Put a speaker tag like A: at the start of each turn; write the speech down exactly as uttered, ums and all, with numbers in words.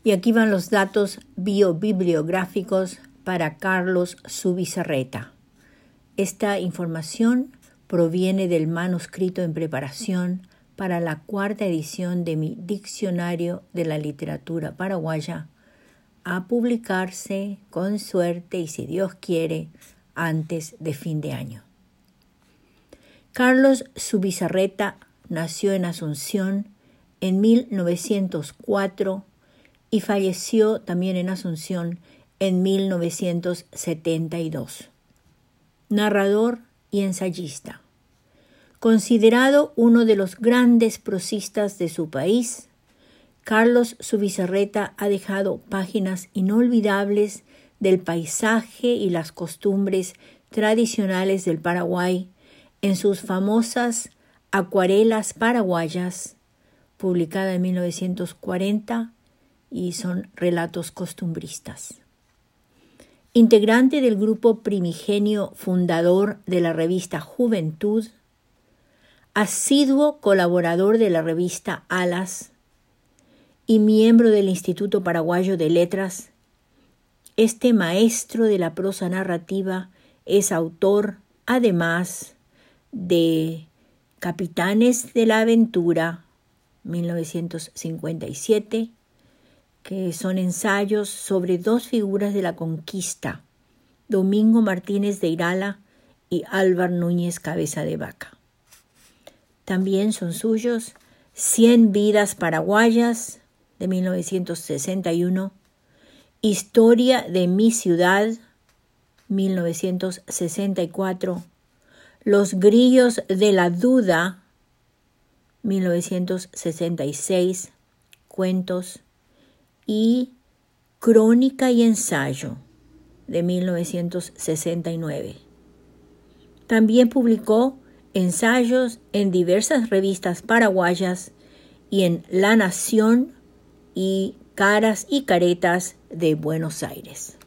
A: Y aquí van los datos biobibliográficos para Carlos Zubizarreta. Esta información proviene del manuscrito en preparación para la cuarta edición de mi Diccionario de la Literatura Paraguaya, a publicarse con suerte y si Dios quiere antes de fin de año. Carlos Zubizarreta nació en Asunción en mil novecientos cuatro y falleció también en Asunción en mil novecientos setenta y dos. Narrador y ensayista. Considerado uno de los grandes prosistas de su país, Carlos Zubizarreta ha dejado páginas inolvidables del paisaje y las costumbres tradicionales del Paraguay en sus famosas Acuarelas Paraguayas, publicada en mil novecientos cuarenta, y son relatos costumbristas. Integrante del grupo primigenio fundador de la revista Juventud, asiduo colaborador de la revista Alas y miembro del Instituto Paraguayo de Letras, este maestro de la prosa narrativa es autor, además, de Capitanes de la Aventura, mil novecientos cincuenta y siete, que son ensayos sobre dos figuras de la conquista, Domingo Martínez de Irala y Álvar Núñez Cabeza de Vaca. También son suyos Cien vidas paraguayas, de mil novecientos sesenta y uno, Historia de mi ciudad, mil novecientos sesenta y cuatro, Los grillos de la duda, mil novecientos sesenta y seis, cuentos, y Crónica y ensayo, de mil novecientos sesenta y nueve. También publicó ensayos en diversas revistas paraguayas y en La Nación y Caras y Caretas de Buenos Aires.